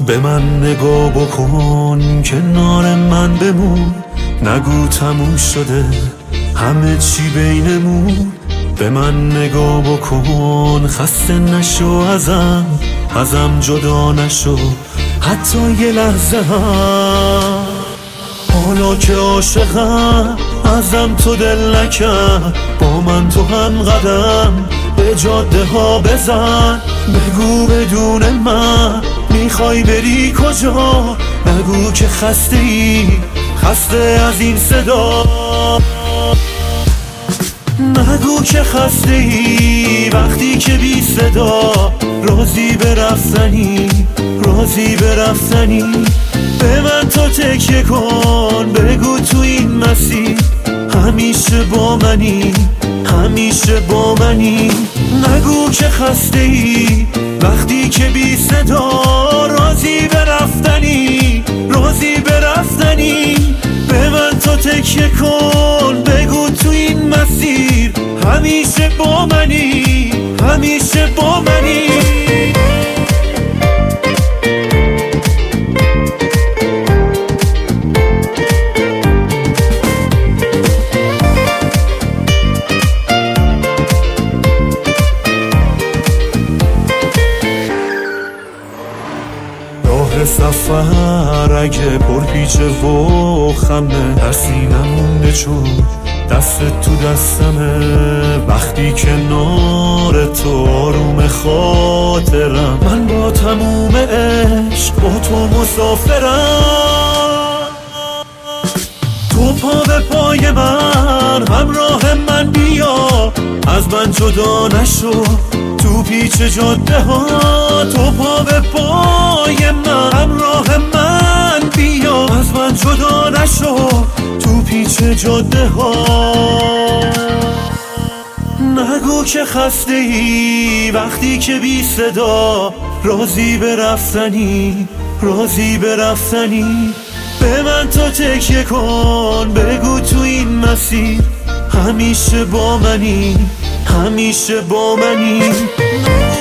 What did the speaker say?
به من نگاه بکن، کنار من بمون، نگو تموم شده همه چی بینمون. به من نگاه بکن، خسته نشو ازم جدا نشو حتی یه لحظه هم. حالا که عاشقم ازم تو دل نکرد، با من تو هم قدم به جاده ها بزن. بگو بدون من میخوای بری کجا، نگو که خسته ای، خسته از این صدا. نگو که خسته ای وقتی که بی صدا، راضی به رفتنی. به من تو تکیه کن، بگو تو این مسیر همیشه با منی. نگو که خسته ای وقتی که بی صدا، راضی به رفتنی. به من تو تکیه کن، بگو تو این مسیر همیشه با منی. راه سفر اگه پرپیچه و خمه، در سینمون بچون دست تو دستمه. وقتی کنار تو آروم خاطرم، من با تموم عشق با تو مسافرم. تو پا به پای من، همراه من بیا، از من جدا نشو تو پیچ جاده ها. تو پا به پای من، همراه من بیا، از من جدا نشو تو پیچ جاده ها. نگو که خسته ای وقتی که بی صدا، راضی به رفتنی. به من تو تکیه کن، بگو تو این مسیر همیشه با منی.